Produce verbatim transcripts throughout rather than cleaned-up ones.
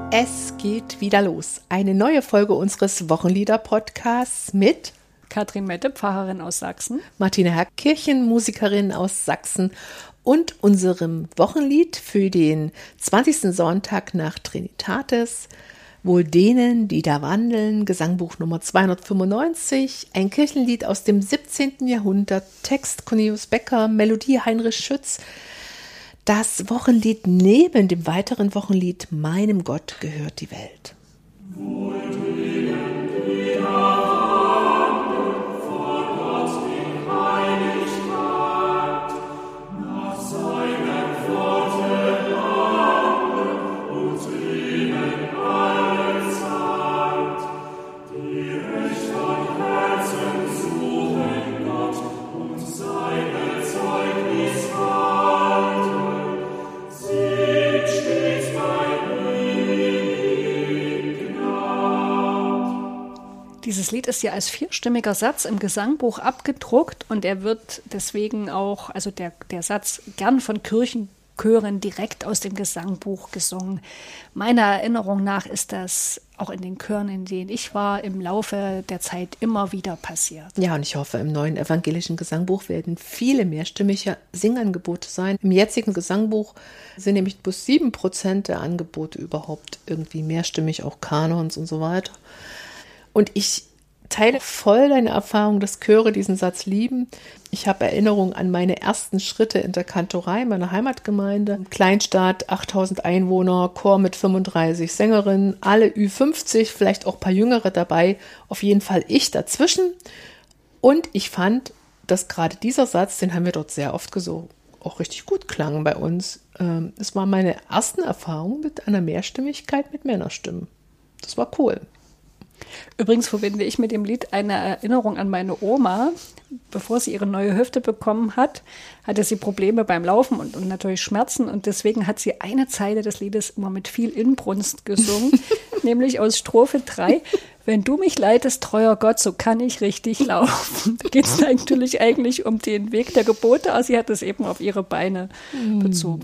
Es geht wieder los. Eine neue Folge unseres Wochenlieder-Podcasts mit Katrin Mette, Pfarrerin aus Sachsen, Martina Herr, Kirchenmusikerin aus Sachsen und unserem Wochenlied für den zwanzigsten Sonntag nach Trinitatis, wohl denen, die da wandeln, Gesangbuch Nummer zweihundertfünfundneunzig, ein Kirchenlied aus dem siebzehnten Jahrhundert, Text Cornelius Becker, Melodie Heinrich Schütz. Das Wochenlied neben dem weiteren Wochenlied Meinem Gott gehört die Welt. Wohl denen, die da wandeln, vor Gott in Heiligkeit, nach seinem Worte handeln und leben alle Zeit, die recht von Herzen suchen Gott und seine Zeugnis halten. Dieses Lied ist ja als vierstimmiger Satz im Gesangbuch abgedruckt und er wird deswegen auch, also der, der Satz, gern von Kirchenchören direkt aus dem Gesangbuch gesungen. Meiner Erinnerung nach ist das auch in den Chören, in denen ich war, im Laufe der Zeit immer wieder passiert. Ja, und ich hoffe, im neuen evangelischen Gesangbuch werden viele mehrstimmige Singangebote sein. Im jetzigen Gesangbuch sind nämlich bloß sieben Prozent der Angebote überhaupt irgendwie mehrstimmig, auch Kanons und so weiter. Und ich teile voll deine Erfahrung, dass Chöre diesen Satz lieben. Ich habe Erinnerungen an meine ersten Schritte in der Kantorei meiner Heimatgemeinde. Kleinstadt, achttausend Einwohner, Chor mit fünfunddreißig Sängerinnen, alle Ü fünfzig, vielleicht auch ein paar Jüngere dabei, auf jeden Fall ich dazwischen. Und ich fand, dass gerade dieser Satz, den haben wir dort sehr oft gesungen, auch richtig gut klang bei uns. Es war meine ersten Erfahrungen mit einer Mehrstimmigkeit mit Männerstimmen. Das war cool. Übrigens verbinde ich mit dem Lied eine Erinnerung an meine Oma. Bevor sie ihre neue Hüfte bekommen hat, hatte sie Probleme beim Laufen und, und natürlich Schmerzen. Und deswegen hat sie eine Zeile des Liedes immer mit viel Inbrunst gesungen, nämlich aus Strophe drei. Wenn du mich leitest, treuer Gott, so kann ich richtig laufen. Da geht es natürlich eigentlich um den Weg der Gebote, aber sie hat es eben auf ihre Beine bezogen.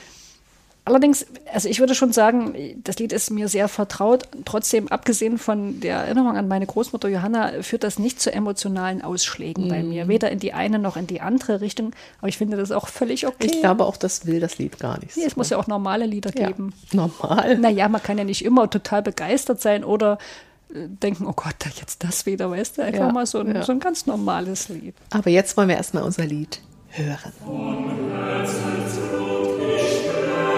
Allerdings, also ich würde schon sagen, das Lied ist mir sehr vertraut. Trotzdem, abgesehen von der Erinnerung an meine Großmutter Johanna, führt das nicht zu emotionalen Ausschlägen mm. bei mir. Weder in die eine noch in die andere Richtung. Aber ich finde das auch völlig okay. Ich glaube auch, das will das Lied gar nicht. Nee, es muss ja auch normale Lieder ja, geben. Normal? Naja, man kann ja nicht immer total begeistert sein oder denken, oh Gott, jetzt das wieder, weißt du? Einfach ja, mal so ein, ja. so ein ganz normales Lied. Aber jetzt wollen wir erstmal unser Lied hören. Von Herzensblut ich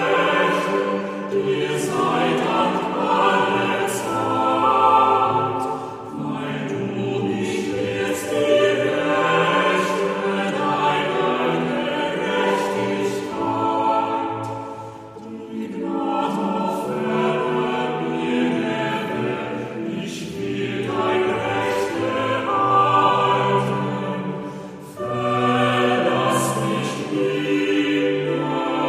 Ihr seid an alle Zeit, weil du mich lehrst, die Rechte deiner Gerechtigkeit. Die Gnade ferne mir, ich will dein Recht behalten. Verlass mich nie.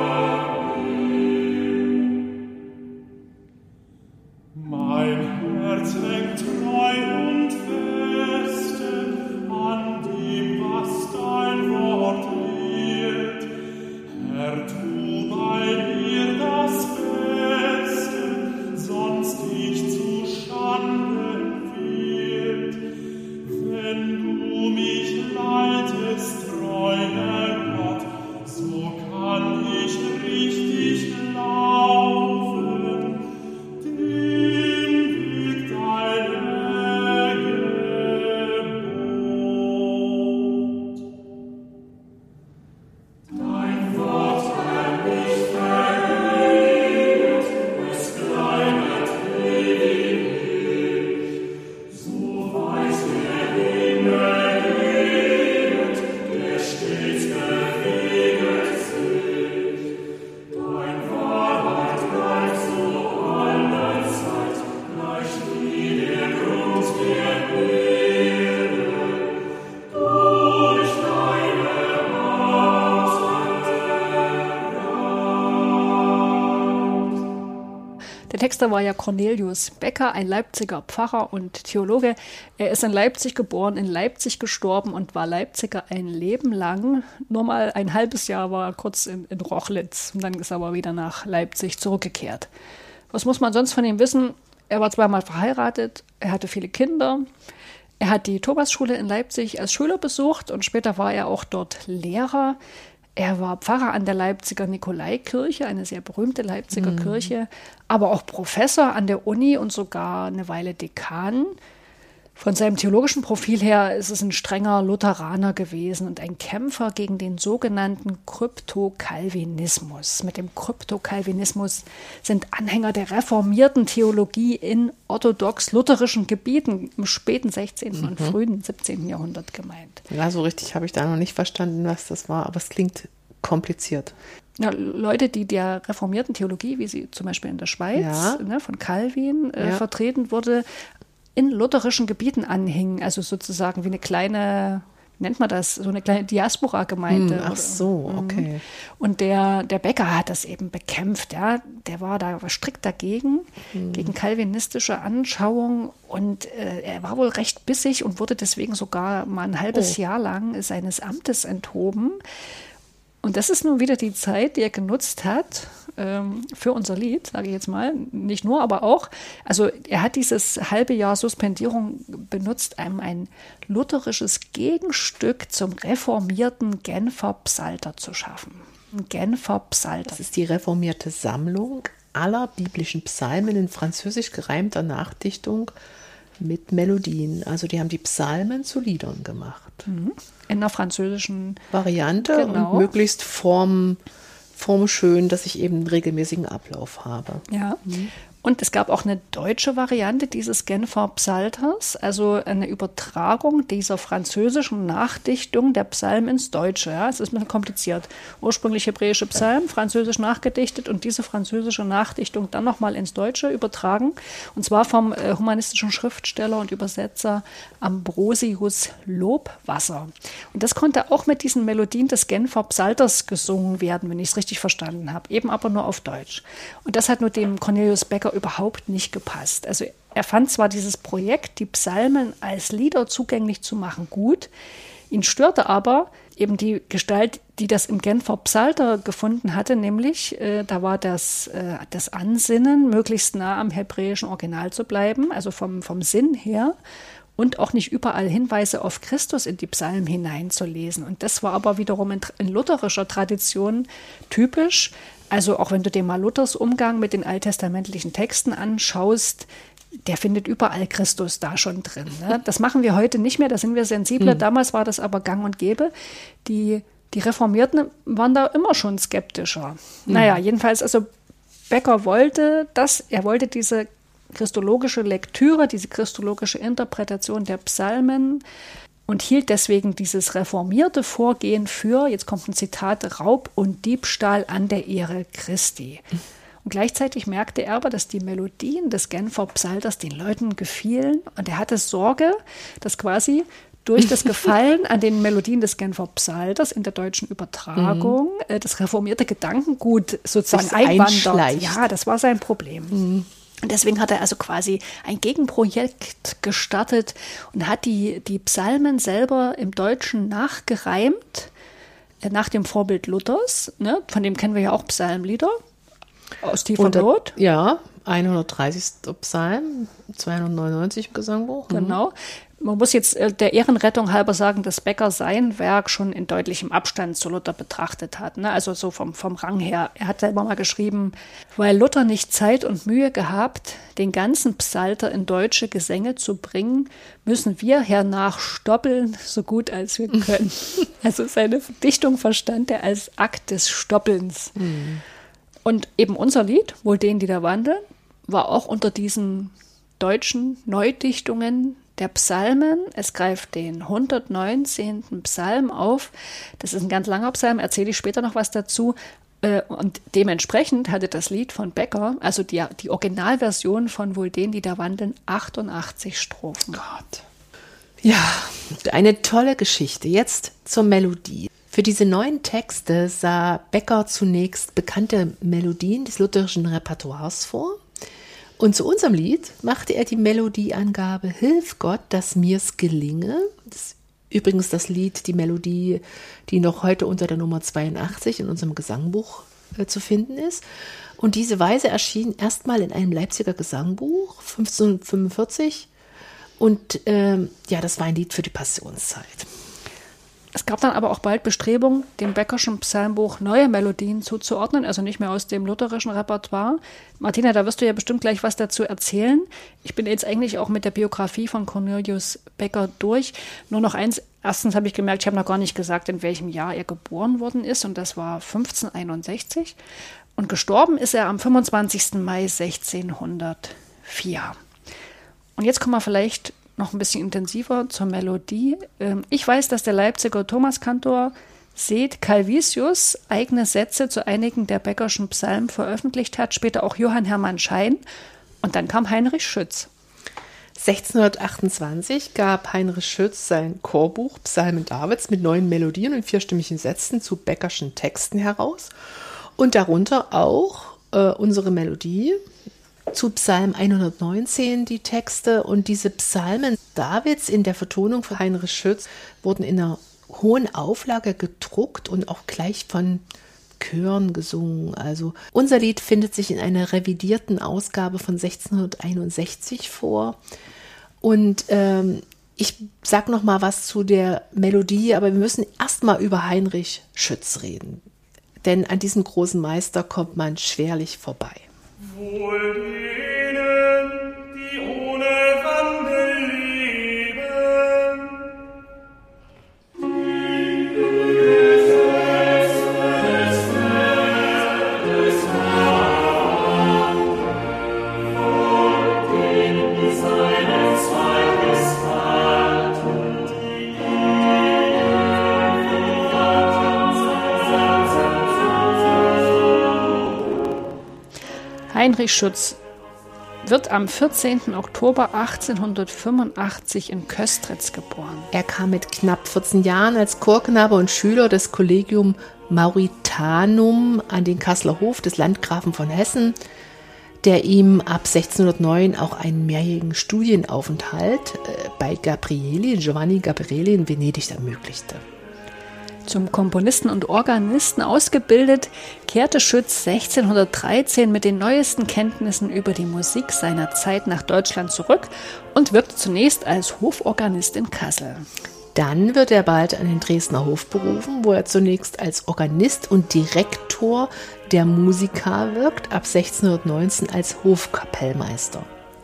Mein Herz hängt treu und feste an dem, was dein Wort lehrt. Herr, tu bei mir das Beste, sonst ich zu Schanden wird. Wenn du mich leitest, treuer Gott, so kann ich richtig laufen. Der Texter war ja Cornelius Becker, ein Leipziger Pfarrer und Theologe. Er ist in Leipzig geboren, in Leipzig gestorben und war Leipziger ein Leben lang. Nur mal ein halbes Jahr war er kurz in, in Rochlitz und dann ist er aber wieder nach Leipzig zurückgekehrt. Was muss man sonst von ihm wissen? Er war zweimal verheiratet, er hatte viele Kinder. Er hat die Thomasschule in Leipzig als Schüler besucht und später war er auch dort Lehrer. Er war Pfarrer an der Leipziger Nikolaikirche, eine sehr berühmte Leipziger mhm. Kirche, aber auch Professor an der Uni und sogar eine Weile Dekan. Von seinem theologischen Profil her ist es ein strenger Lutheraner gewesen und ein Kämpfer gegen den sogenannten Kryptokalvinismus. Mit dem Kryptokalvinismus sind Anhänger der reformierten Theologie in orthodox-lutherischen Gebieten im späten sechzehnten Mhm. und frühen siebzehnten Jahrhundert gemeint. Ja, so richtig habe ich da noch nicht verstanden, was das war, aber es klingt kompliziert. Ja, Leute, die der reformierten Theologie, wie sie zum Beispiel in der Schweiz ja. ne, von Calvin äh, ja. vertreten wurde, in lutherischen Gebieten anhingen, also sozusagen wie eine kleine, nennt man das, so eine kleine Diaspora-Gemeinde. Hm, ach so, okay. Und der, der Becker hat das eben bekämpft, ja. Der war da strikt dagegen, hm. gegen calvinistische Anschauung und äh, er war wohl recht bissig und wurde deswegen sogar mal ein halbes oh. Jahr lang seines Amtes enthoben. Und das ist nun wieder die Zeit, die er genutzt hat ähm, für unser Lied, sage ich jetzt mal. Nicht nur, aber auch. Also er hat dieses halbe Jahr Suspendierung benutzt, um ein lutherisches Gegenstück zum reformierten Genfer Psalter zu schaffen. Ein Genfer Psalter. Das ist die reformierte Sammlung aller biblischen Psalmen in französisch gereimter Nachdichtung mit Melodien. Also die haben die Psalmen zu Liedern gemacht. Mhm. In einer französischen Variante genau. und möglichst form, formschön, dass ich eben einen regelmäßigen Ablauf habe. Ja. Mhm. Und es gab auch eine deutsche Variante dieses Genfer Psalters, also eine Übertragung dieser französischen Nachdichtung der Psalmen ins Deutsche. Ja, es ist ein bisschen kompliziert. Ursprünglich hebräische Psalmen, französisch nachgedichtet und diese französische Nachdichtung dann nochmal ins Deutsche übertragen. Und zwar vom äh, humanistischen Schriftsteller und Übersetzer Ambrosius Lobwasser. Und das konnte auch mit diesen Melodien des Genfer Psalters gesungen werden, wenn ich es richtig verstanden habe. Eben aber nur auf Deutsch. Und das hat nur dem Cornelius Becker überhaupt nicht gepasst. Also er fand zwar dieses Projekt, die Psalmen als Lieder zugänglich zu machen, gut. Ihn störte aber eben die Gestalt, die das im Genfer Psalter gefunden hatte, nämlich äh, da war das, äh, das Ansinnen, möglichst nah am hebräischen Original zu bleiben, also vom, vom Sinn her. Und auch nicht überall Hinweise auf Christus in die Psalmen hineinzulesen. Und das war aber wiederum in, in lutherischer Tradition typisch. Also auch wenn du dir mal Luthers Umgang mit den alttestamentlichen Texten anschaust, der findet überall Christus da schon drin. Ne? Das machen wir heute nicht mehr, da sind wir sensibler. Mhm. Damals war das aber gang und gäbe. Die, die Reformierten waren da immer schon skeptischer. Mhm. Naja, jedenfalls, also Becker wollte das, er wollte diese christologische Lektüre, diese christologische Interpretation der Psalmen und hielt deswegen dieses reformierte Vorgehen für, jetzt kommt ein Zitat, Raub und Diebstahl an der Ehre Christi. Und gleichzeitig merkte er aber, dass die Melodien des Genfer Psalters den Leuten gefielen und er hatte Sorge, dass quasi durch das Gefallen an den Melodien des Genfer Psalters in der deutschen Übertragung mhm. das reformierte Gedankengut sozusagen einwandert. Ja, das war sein Problem. Mhm. Und deswegen hat er also quasi ein Gegenprojekt gestartet und hat die, die Psalmen selber im Deutschen nachgereimt, nach dem Vorbild Luthers. Ne? Von dem kennen wir ja auch Psalmlieder aus tiefer Not. Ja, hundertdreißigster Psalm, zweihundertneunundneunzig im Gesangbuch. Genau. Man muss jetzt der Ehrenrettung halber sagen, dass Becker sein Werk schon in deutlichem Abstand zu Luther betrachtet hat. Ne? Also so vom, vom Rang her. Er hat selber mal geschrieben, weil Luther nicht Zeit und Mühe gehabt, den ganzen Psalter in deutsche Gesänge zu bringen, müssen wir hernach stoppeln, so gut als wir können. Also seine Dichtung verstand er als Akt des Stoppelns. Mhm. Und eben unser Lied, Wohl denen, die da wandeln, war auch unter diesen deutschen Neudichtungen der Psalmen. Es greift den hundertneunzehnten Psalm auf. Das ist ein ganz langer Psalm, erzähle ich später noch was dazu. Und dementsprechend hatte das Lied von Becker, also die, die Originalversion von Wohl denen, die da wandeln, achtundachtzig Strophen. Gott. Ja, eine tolle Geschichte. Jetzt zur Melodie. Für diese neuen Texte sah Becker zunächst bekannte Melodien des lutherischen Repertoires vor. Und zu unserem Lied machte er die Melodieangabe Hilf Gott, dass mir's gelinge. Das ist übrigens das Lied, die Melodie, die noch heute unter der Nummer zweiundachtzig in unserem Gesangbuch äh, zu finden ist. Und diese Weise erschien erstmal in einem Leipziger Gesangbuch fünfzehnhundertfünfundvierzig. Und ähm, ja, das war ein Lied für die Passionszeit. Es gab dann aber auch bald Bestrebungen, dem Beckerschen Psalmbuch neue Melodien zuzuordnen, also nicht mehr aus dem lutherischen Repertoire. Martina, da wirst du ja bestimmt gleich was dazu erzählen. Ich bin jetzt eigentlich auch mit der Biografie von Cornelius Becker durch. Nur noch eins. Erstens habe ich gemerkt, ich habe noch gar nicht gesagt, in welchem Jahr er geboren worden ist. Und das war fünfzehnhunderteinundsechzig. Und gestorben ist er am fünfundzwanzigsten Mai sechzehnhundertvier. Und jetzt kommen wir vielleicht noch ein bisschen intensiver zur Melodie. Ich weiß, dass der Leipziger Thomaskantor Seth Calvisius eigene Sätze zu einigen der Beckerschen Psalmen veröffentlicht hat, später auch Johann Hermann Schein und dann kam Heinrich Schütz. sechzehnhundertachtundzwanzig gab Heinrich Schütz sein Chorbuch Psalmen Davids mit neuen Melodien und vierstimmigen Sätzen zu Beckerschen Texten heraus und darunter auch äh, unsere Melodie zu Psalm hundertneunzehn die Texte, und diese Psalmen Davids in der Vertonung von Heinrich Schütz wurden in einer hohen Auflage gedruckt und auch gleich von Chören gesungen. Also unser Lied findet sich in einer revidierten Ausgabe von sechzehnhunderteinundsechzig vor. Und ähm, ich sage noch mal was zu der Melodie, aber wir müssen erst mal über Heinrich Schütz reden. Denn an diesem großen Meister kommt man schwerlich vorbei. Wohl denen, die ohne Wandel leben, die Gesetze des Herrn haben, von denen seines Weibes halten, die Heinrich Schütz wird am vierzehnten Oktober achtzehnhundertfünfundachtzig in Köstritz geboren. Er kam mit knapp vierzehn Jahren als Chorknabe und Schüler des Collegium Mauritanum an den Kasseler Hof des Landgrafen von Hessen, der ihm ab sechzehnhundertneun auch einen mehrjährigen Studienaufenthalt bei Gabrieli, Giovanni Gabrieli in Venedig ermöglichte. Zum Komponisten und Organisten ausgebildet, kehrte Schütz sechzehnhundertdreizehn mit den neuesten Kenntnissen über die Musik seiner Zeit nach Deutschland zurück und wirkte zunächst als Hoforganist in Kassel. Dann wird er bald an den Dresdner Hof berufen, wo er zunächst als Organist und Direktor der Musica wirkt, ab sechzehnhundertneunzehn als Hofkapellmeister.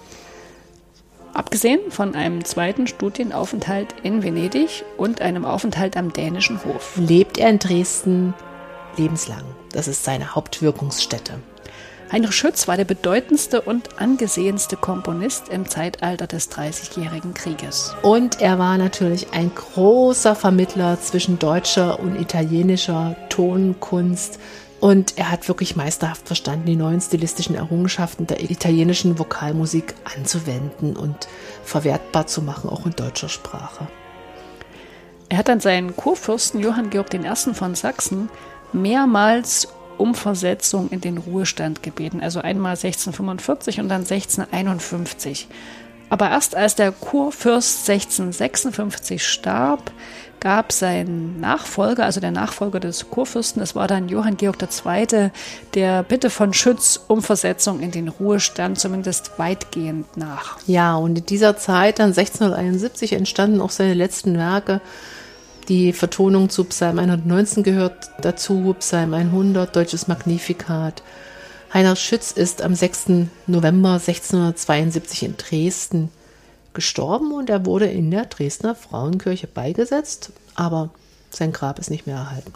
Abgesehen von einem zweiten Studienaufenthalt in Venedig und einem Aufenthalt am dänischen Hof lebt er in Dresden lebenslang. Das ist seine Hauptwirkungsstätte. Heinrich Schütz war der bedeutendste und angesehenste Komponist im Zeitalter des Dreißigjährigen Krieges. Und er war natürlich ein großer Vermittler zwischen deutscher und italienischer Tonkunst. Und er hat wirklich meisterhaft verstanden, die neuen stilistischen Errungenschaften der italienischen Vokalmusik anzuwenden und verwertbar zu machen, auch in deutscher Sprache. Er hat dann seinen Kurfürsten Johann Georg I. von Sachsen mehrmals um Versetzung in den Ruhestand gebeten. Also einmal sechzehnhundertfünfundvierzig und dann sechzehnhunderteinundfünfzig. Aber erst als der Kurfürst sechzehnhundertsechsundfünfzig starb, gab sein Nachfolger, also der Nachfolger des Kurfürsten, das war dann Johann Georg der Zweite., der Bitte von Schütz um Versetzung in den Ruhestand zumindest weitgehend nach. Ja, und in dieser Zeit, dann sechzehnhunderteinundsiebzig, entstanden auch seine letzten Werke. Die Vertonung zu Psalm hundertneunzehn gehört dazu, Psalm hundert, Deutsches Magnificat. Heinrich Schütz ist am sechsten November sechzehnhundertzweiundsiebzig in Dresden gestorben und er wurde in der Dresdner Frauenkirche beigesetzt, aber sein Grab ist nicht mehr erhalten.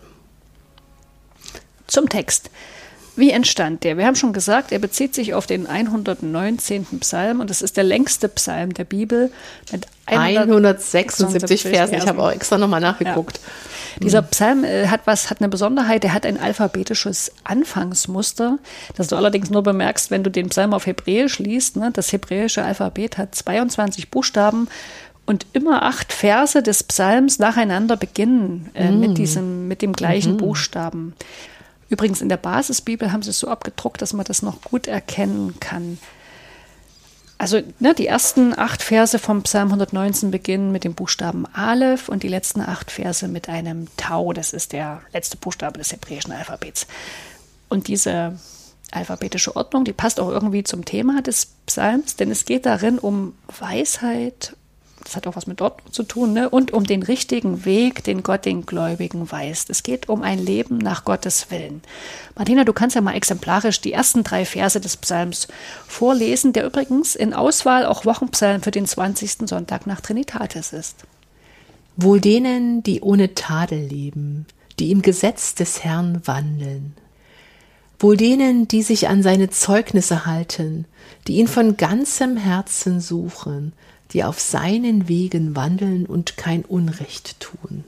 Zum Text. Wie entstand der? Wir haben schon gesagt, er bezieht sich auf den hundertneunzehnten Psalm und es ist der längste Psalm der Bibel mit hundertsechsundsiebzig Versen. Ich habe auch extra nochmal nachgeguckt. Ja. Dieser Psalm äh, hat was, hat eine Besonderheit, er hat ein alphabetisches Anfangsmuster, das du allerdings nur bemerkst, wenn du den Psalm auf Hebräisch liest. Ne? Das hebräische Alphabet hat zweiundzwanzig Buchstaben und immer acht Verse des Psalms nacheinander beginnen äh, mm. mit diesem, mit dem gleichen mm-hmm. Buchstaben. Übrigens in der Basisbibel haben sie es so abgedruckt, dass man das noch gut erkennen kann. Also ne, die ersten acht Verse vom Psalm hundertneunzehn beginnen mit dem Buchstaben Aleph und die letzten acht Verse mit einem Tau. Das ist der letzte Buchstabe des hebräischen Alphabets. Und diese alphabetische Ordnung, die passt auch irgendwie zum Thema des Psalms, denn es geht darin um Weisheit, das hat auch was mit Ordnung zu tun, ne? Und um den richtigen Weg, den Gott den Gläubigen weist. Es geht um ein Leben nach Gottes Willen. Martina, du kannst ja mal exemplarisch die ersten drei Verse des Psalms vorlesen, der übrigens in Auswahl auch Wochenpsalm für den zwanzigsten Sonntag nach Trinitatis ist. Wohl denen, die ohne Tadel leben, die im Gesetz des Herrn wandeln. Wohl denen, die sich an seine Zeugnisse halten, die ihn von ganzem Herzen suchen, die auf seinen Wegen wandeln und kein Unrecht tun.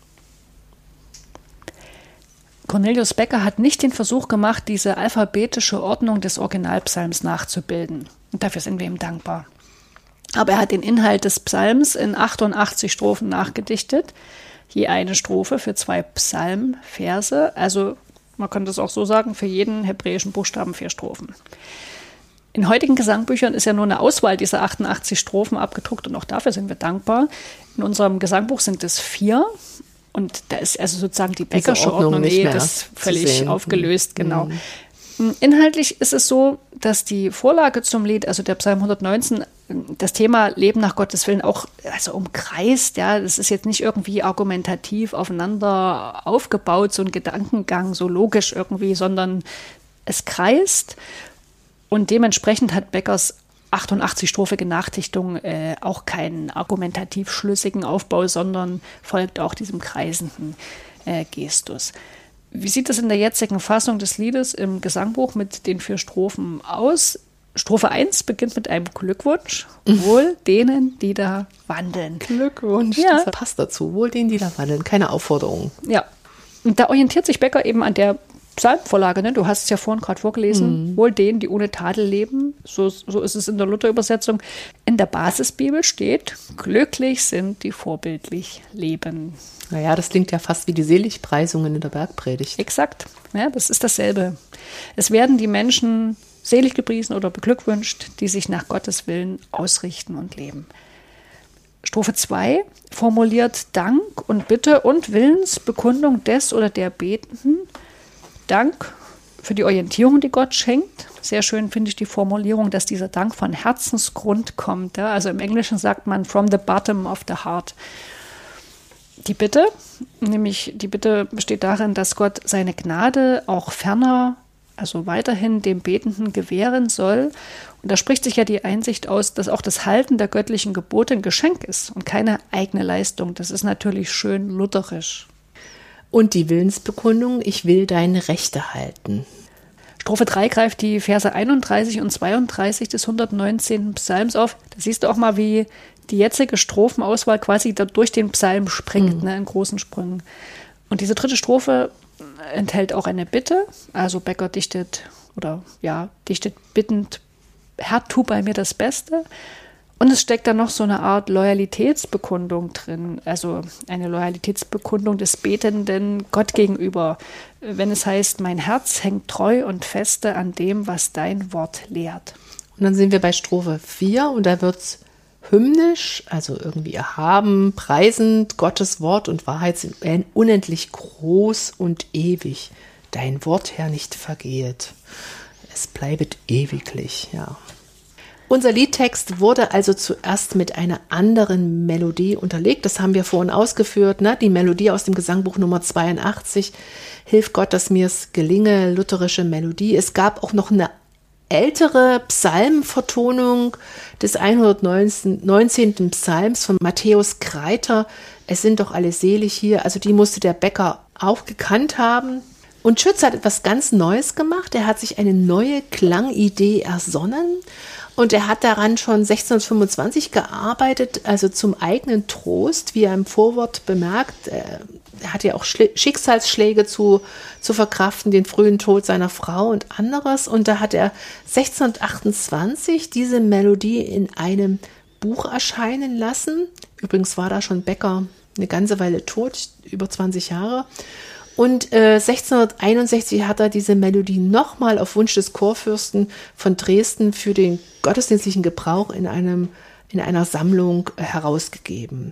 Cornelius Becker hat nicht den Versuch gemacht, diese alphabetische Ordnung des Originalpsalms nachzubilden. Und dafür sind wir ihm dankbar. Aber er hat den Inhalt des Psalms in achtundachtzig Strophen nachgedichtet, je eine Strophe für zwei Psalmverse, also man kann das auch so sagen, für jeden hebräischen Buchstaben vier Strophen. In heutigen Gesangbüchern ist ja nur eine Auswahl dieser achtundachtzig Strophen abgedruckt und auch dafür sind wir dankbar. In unserem Gesangbuch sind es vier und da ist also sozusagen die Beckersche Ordnung, Ordnung nee, das völlig aufgelöst, mhm. genau. Inhaltlich ist es so, dass die Vorlage zum Lied, also der Psalm hundertneunzehn, das Thema Leben nach Gottes Willen auch also umkreist. Ja, das ist jetzt nicht irgendwie argumentativ aufeinander aufgebaut, so ein Gedankengang, so logisch irgendwie, sondern es kreist. Und dementsprechend hat Beckers achtundachtzig-strophige Nachdichtung äh, auch keinen argumentativ schlüssigen Aufbau, sondern folgt auch diesem kreisenden äh, Gestus. Wie sieht es in der jetzigen Fassung des Liedes im Gesangbuch mit den vier Strophen aus? Strophe eins beginnt mit einem Glückwunsch. Wohl denen, die da wandeln. Glückwunsch, ja. Das passt dazu. Wohl denen, die da wandeln. Keine Aufforderung. Ja, und da orientiert sich Becker eben an der Psalmvorlage, ne? Du hast es ja vorhin gerade vorgelesen, mhm. wohl denen, die ohne Tadel leben, so, so ist es in der Luther-Übersetzung. In der Basisbibel steht, glücklich sind die vorbildlich leben. Naja, das klingt ja fast wie die Seligpreisungen in der Bergpredigt. Exakt, ja, das ist dasselbe. Es werden die Menschen selig gepriesen oder beglückwünscht, die sich nach Gottes Willen ausrichten und leben. Strophe zwei formuliert Dank und Bitte und Willensbekundung des oder der Betenden. Dank für die Orientierung, die Gott schenkt. Sehr schön finde ich die Formulierung, dass dieser Dank von Herzensgrund kommt. Ja? Also im Englischen sagt man from the bottom of the heart. Die Bitte, nämlich die Bitte besteht darin, dass Gott seine Gnade auch ferner, also weiterhin dem Betenden gewähren soll. Und da spricht sich ja die Einsicht aus, dass auch das Halten der göttlichen Gebote ein Geschenk ist und keine eigene Leistung. Das ist natürlich schön lutherisch. Und die Willensbekundung, ich will deine Rechte halten. Strophe drei greift die Verse einunddreißig und zweiunddreißig des hundertneunzehnten Psalms auf. Da siehst du auch mal, wie die jetzige Strophenauswahl quasi da durch den Psalm springt, mhm. ne, in großen Sprüngen. Und diese dritte Strophe enthält auch eine Bitte. Also Becker dichtet, oder ja, dichtet bittend, Herr, tu bei mir das Beste. Und es steckt da noch so eine Art Loyalitätsbekundung drin, also eine Loyalitätsbekundung des Betenden Gott gegenüber, wenn es heißt, mein Herz hängt treu und feste an dem, was dein Wort lehrt. Und dann sind wir bei Strophe vier und da wird es hymnisch, also irgendwie erhaben, preisend, Gottes Wort und Wahrheit sind unendlich groß und ewig. Dein Wort, Herr, nicht vergehet. Es bleibet ewiglich, ja. Unser Liedtext wurde also zuerst mit einer anderen Melodie unterlegt. Das haben wir vorhin ausgeführt. Ne? Die Melodie aus dem Gesangbuch Nummer zweiundachtzig. Hilf Gott, dass mir es gelinge, lutherische Melodie. Es gab auch noch eine ältere Psalmvertonung des hundertneunzehnten Psalms von Matthäus Kreiter. Es sind doch alle selig hier. Also die musste der Becker auch gekannt haben. Und Schütz hat etwas ganz Neues gemacht. Er hat sich eine neue Klangidee ersonnen. Und er hat daran schon sechzehnhundertfünfundzwanzig gearbeitet, also zum eigenen Trost, wie er im Vorwort bemerkt. Er hatte ja auch Schicksalsschläge zu, zu verkraften, den frühen Tod seiner Frau und anderes. Und da hat er sechzehnhundertachtundzwanzig diese Melodie in einem Buch erscheinen lassen. Übrigens war da schon Becker eine ganze Weile tot, über zwanzig Jahre. Und äh, sechzehnhunderteinundsechzig hat er diese Melodie nochmal auf Wunsch des Chorfürsten von Dresden für den gottesdienstlichen Gebrauch in, einem, in einer Sammlung äh, herausgegeben.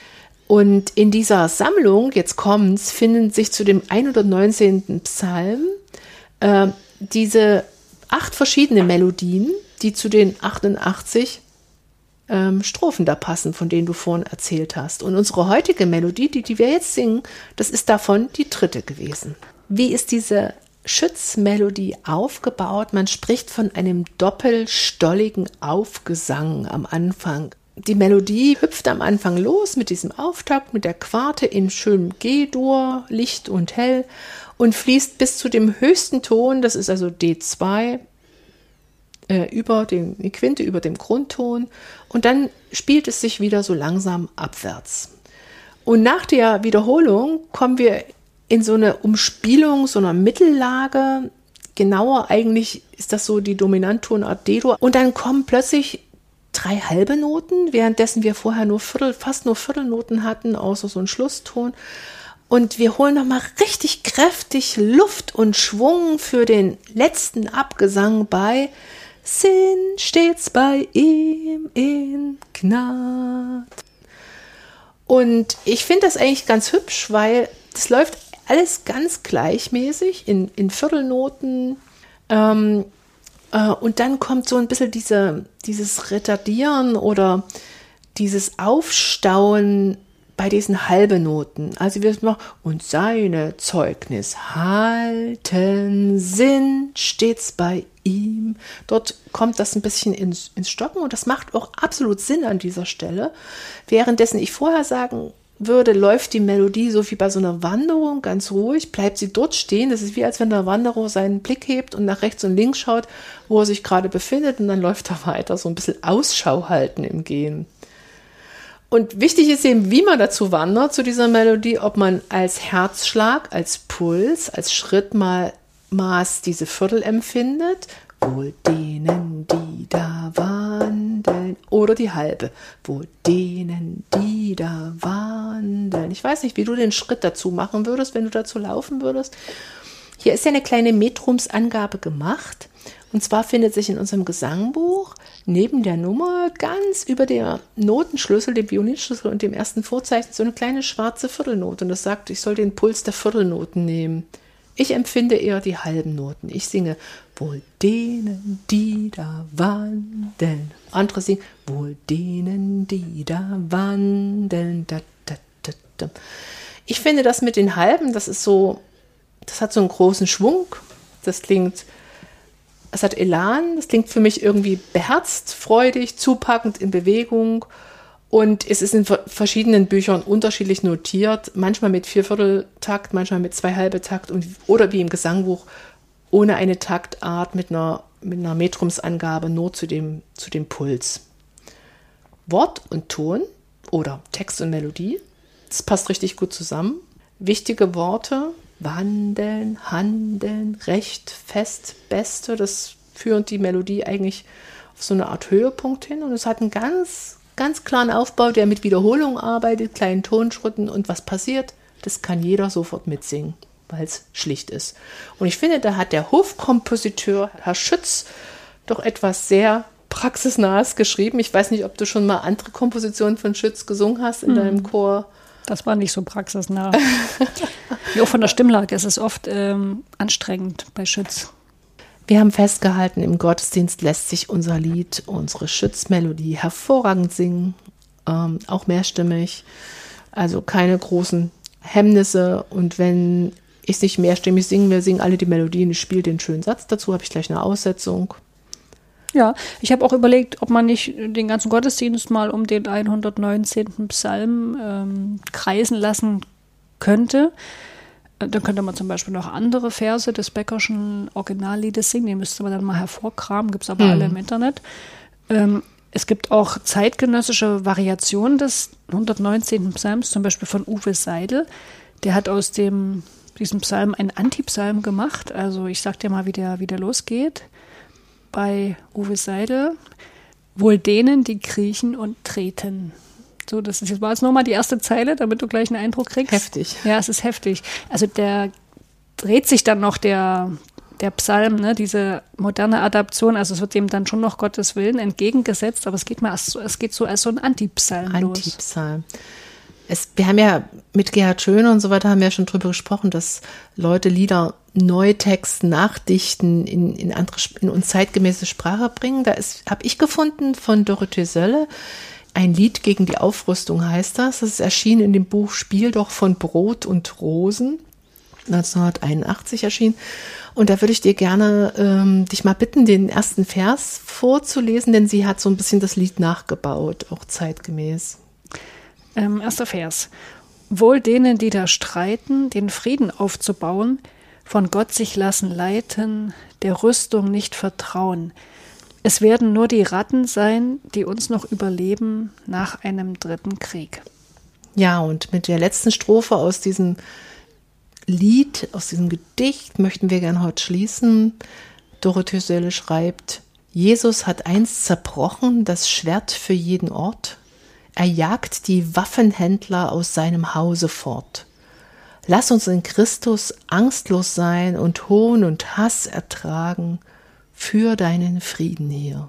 Und in dieser Sammlung, jetzt kommt's, finden sich zu dem hundertneunzehnten Psalm äh, diese acht verschiedene Melodien, die zu den achtundachtzig ähm, Strophen da passen, von denen du vorhin erzählt hast. Und unsere heutige Melodie, die, die wir jetzt singen, das ist davon die dritte gewesen. Wie ist diese Schütz-Melodie aufgebaut? Man spricht von einem doppelstolligen Aufgesang am Anfang. Die Melodie hüpft am Anfang los mit diesem Auftakt, mit der Quarte in schönem G-Dur, licht und hell und fließt bis zu dem höchsten Ton, das ist also D zwei, äh, über den, die Quinte über dem Grundton, und dann spielt es sich wieder so langsam abwärts. Und nach der Wiederholung kommen wir in so eine Umspielung, so einer Mittellage, genauer eigentlich ist das so die Dominanttonart D-Dur, und dann kommen plötzlich drei halbe Noten, währenddessen wir vorher nur Viertel, fast nur Viertelnoten hatten, außer so ein Schlusston. Und wir holen nochmal richtig kräftig Luft und Schwung für den letzten Abgesang bei Sinn stets bei ihm in Gnad. Und ich finde das eigentlich ganz hübsch, weil das läuft alles ganz gleichmäßig in, in Viertelnoten. Ähm, äh, und dann kommt so ein bisschen diese, dieses Retardieren oder dieses Aufstauen bei diesen halben Noten. Also wir machen, und seine Zeugnis halten, sind stets bei ihm. Dort kommt das ein bisschen ins, ins Stocken, und das macht auch absolut Sinn an dieser Stelle. Währenddessen ich vorher sagen würde, läuft die Melodie so wie bei so einer Wanderung ganz ruhig, bleibt sie dort stehen. Das ist wie, als wenn der Wanderer seinen Blick hebt und nach rechts und links schaut, wo er sich gerade befindet, und dann läuft er weiter, so ein bisschen Ausschau halten im Gehen. Und wichtig ist eben, wie man dazu wandert, zu dieser Melodie, ob man als Herzschlag, als Puls, als Schrittmaß diese Viertel empfindet, wohl denen, die da wandeln, oder die halbe, wohl denen, die da wandeln. Ich weiß nicht, wie du den Schritt dazu machen würdest, wenn du dazu laufen würdest. Hier ist ja eine kleine Metrumsangabe gemacht. Und zwar findet sich in unserem Gesangbuch neben der Nummer ganz über der Notenschlüssel, dem Violinschlüssel und dem ersten Vorzeichen so eine kleine schwarze Viertelnote. Und das sagt, ich soll den Puls der Viertelnoten nehmen. Ich empfinde eher die halben Noten. Ich singe wohl denen, die da wandeln. Andere singen wohl denen, die da wandeln. Da, da, da, da. Ich finde das mit den halben, das ist so, das hat so einen großen Schwung. Das klingt, es hat Elan. Das klingt für mich irgendwie beherzt, freudig, zupackend, in Bewegung. Und es ist in verschiedenen Büchern unterschiedlich notiert, manchmal mit Viervierteltakt, manchmal mit zwei halbe Takt und, oder wie im Gesangbuch ohne eine Taktart mit einer, mit einer Metrumsangabe nur zu dem, zu dem Puls. Wort und Ton oder Text und Melodie, das passt richtig gut zusammen. Wichtige Worte, wandeln, handeln, recht, fest, beste, das führt die Melodie eigentlich auf so eine Art Höhepunkt hin, und es hat einen ganz Ganz klaren Aufbau, der mit Wiederholung arbeitet, kleinen Tonschritten, und was passiert, das kann jeder sofort mitsingen, weil es schlicht ist. Und ich finde, da hat der Hofkompositeur, Herr Schütz, doch etwas sehr Praxisnahes geschrieben. Ich weiß nicht, ob du schon mal andere Kompositionen von Schütz gesungen hast in hm. deinem Chor. Das war nicht so praxisnah. Wie auch von der Stimmlage, es ist oft ähm, anstrengend bei Schütz. Wir haben festgehalten, im Gottesdienst lässt sich unser Lied, unsere Schützmelodie hervorragend singen, ähm, auch mehrstimmig, also keine großen Hemmnisse. Und wenn ich es nicht mehrstimmig singen will, singen alle die Melodien, ich spiele den schönen Satz dazu, habe ich gleich eine Aussetzung. Ja, ich habe auch überlegt, ob man nicht den ganzen Gottesdienst mal um den hundertneunzehnten Psalm ähm, kreisen lassen könnte. Dann könnte man zum Beispiel noch andere Verse des Beckerschen Originalliedes singen. Die müsste man dann mal hervorkramen, gibt es aber mhm. alle im Internet. Ähm, es gibt auch zeitgenössische Variationen des hundertneunzehnten Psalms, zum Beispiel von Uwe Seidel. Der hat aus dem, diesem Psalm einen Antipsalm gemacht. Also ich sag dir mal, wie der, wie der losgeht. Bei Uwe Seidel: wohl denen, die kriechen und treten. So, das ist, war jetzt nochmal die erste Zeile, damit du gleich einen Eindruck kriegst. Heftig. Ja, es ist heftig. Also der dreht sich dann noch, der, der Psalm, ne, diese moderne Adaption, also es wird dem dann schon noch Gottes Willen entgegengesetzt, aber es geht mal, es geht so als so ein Antipsalm los. Antipsalm. Es, wir haben ja mit Gerhard Schöne und so weiter haben wir ja schon drüber gesprochen, dass Leute Lieder neu texten, nachdichten, in, in, andere, in uns zeitgemäße Sprache bringen. Da habe ich gefunden von Dorothee Sölle ein Lied gegen die Aufrüstung, heißt das. Das ist erschienen in dem Buch Spiel doch von Brot und Rosen, neunzehnhunderteinundachtzig erschienen. Und da würde ich dir gerne ähm, dich mal bitten, den ersten Vers vorzulesen, denn sie hat so ein bisschen das Lied nachgebaut, auch zeitgemäß. Ähm, erster Vers. Wohl denen, die da streiten, den Frieden aufzubauen, von Gott sich lassen leiten, der Rüstung nicht vertrauen. Es werden nur die Ratten sein, die uns noch überleben nach einem dritten Krieg. Ja, und mit der letzten Strophe aus diesem Lied, aus diesem Gedicht möchten wir gern heute schließen. Dorothee Sölle schreibt: Jesus hat einst zerbrochen das Schwert für jeden Ort. Er jagt die Waffenhändler aus seinem Hause fort. Lass uns in Christus angstlos sein und Hohn und Hass ertragen für deinen Frieden hier.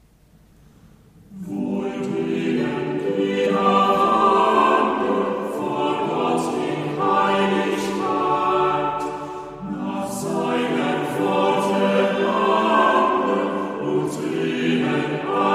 Wohl denen, die da wandeln vor Gott in Heiligkeit, nach seinen Worten handeln und ihnen